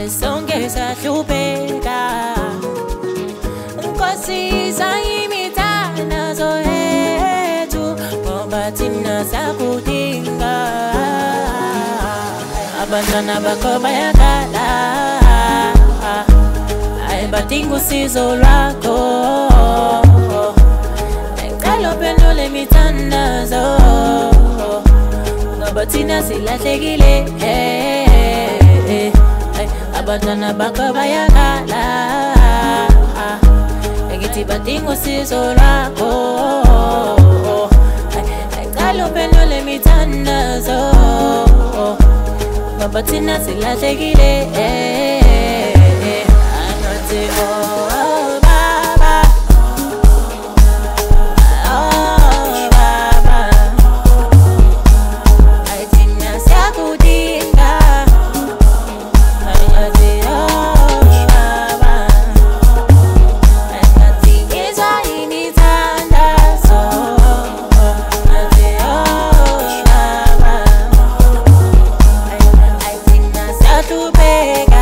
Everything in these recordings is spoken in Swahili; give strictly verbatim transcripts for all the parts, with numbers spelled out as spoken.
sonke sahlupeka Nkosi sayimithana zohethu ngoba thina sakudinga Abantwana bakho bayakhala Ay badinga usizo lwakho Ngicela uphendule imithandazo ngoba thina silahlekile Abantwana bakho bayakhala Ngithi badinga usizo lwakho Ngicela uphendule imithandazo ngoba thina silahlekile Angathi oh baba Oh baba Ay thina siyakudinga Angathi oh baba Angathi izwa imithandazo Angathi oh baba Ay thina siyahlupeka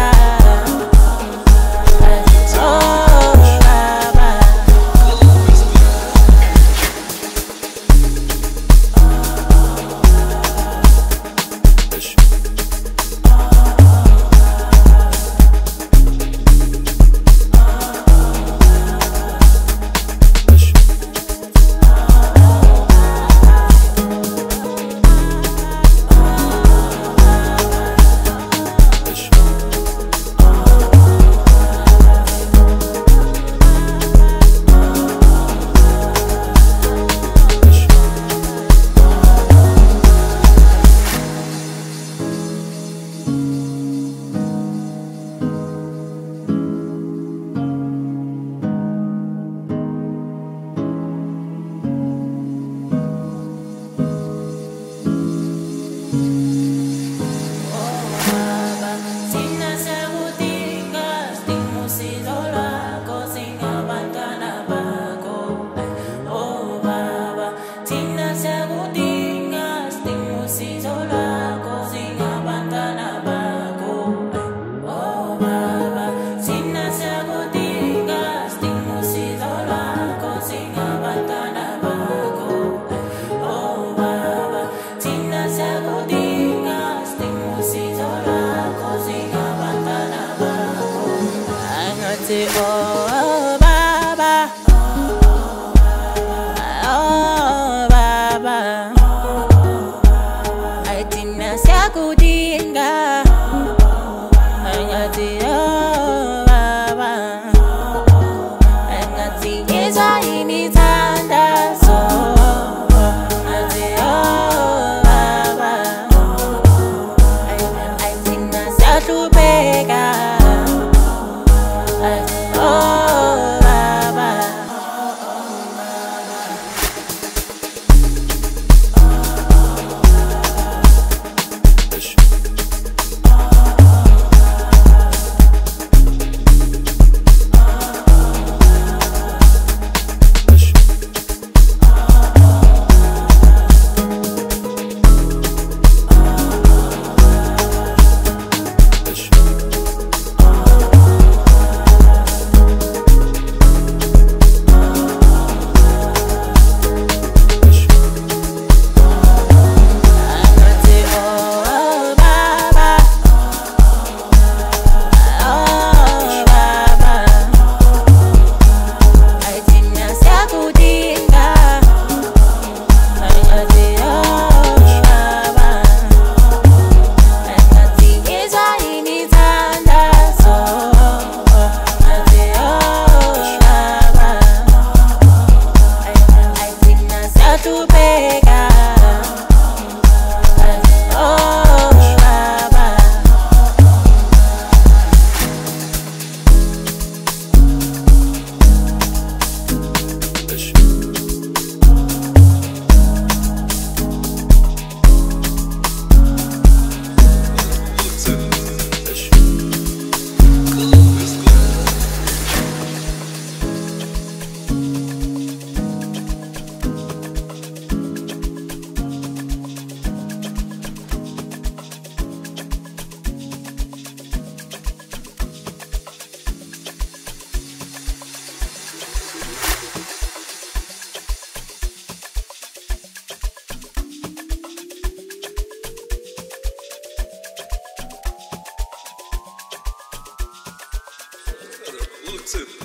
Oh baba Oh baba Ay thina siyakudinga Angathi oh baba Angathi izwa imithandazo Angathi oh baba Ay thina siyahlupeka Oh baba exclusive.